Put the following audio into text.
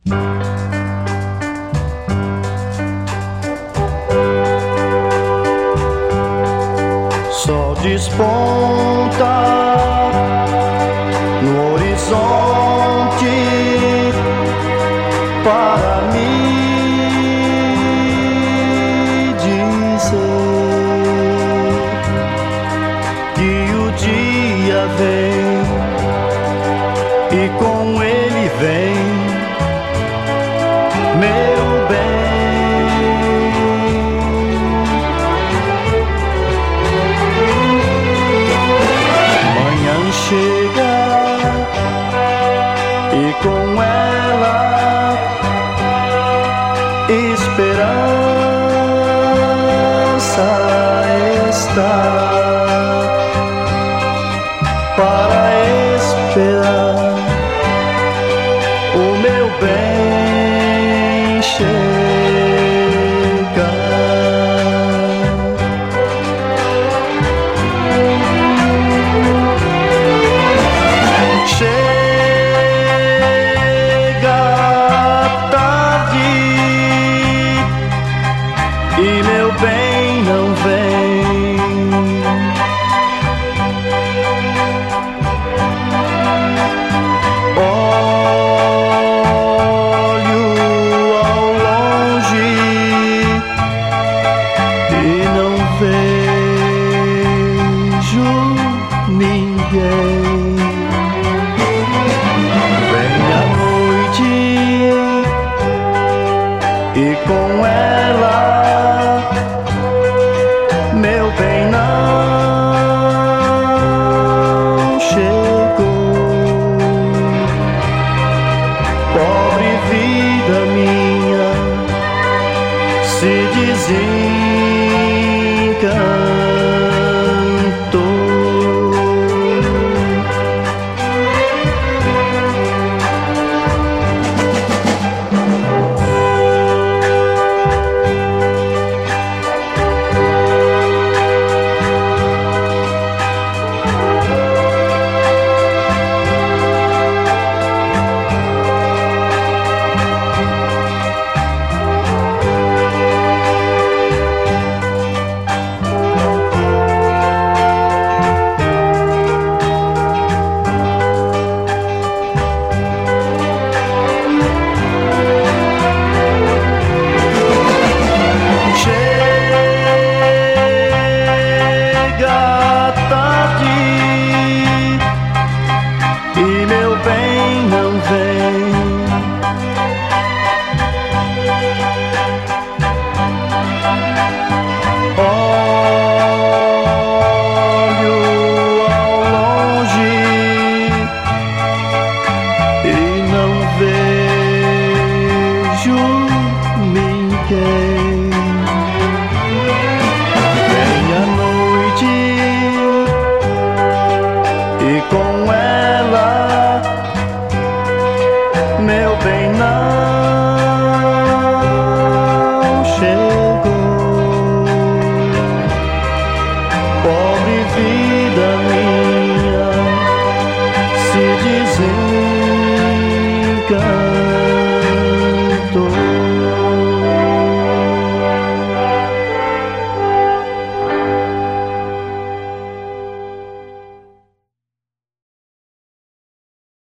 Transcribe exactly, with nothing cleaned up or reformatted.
Sol desponta no horizonte para me dizer que o dia vem e com ele vem meu bem. Chega e com ela esperança está para esperar o meu bem chegar. E meu bem não vem. Olho ao longe e não vejo ninguém. Vem a noite e com ela meu bem não chegou. Pobre vida minha se desencantou. Vem a noite e com ela meu bem não chegou. Pobre vida minha se desencantou.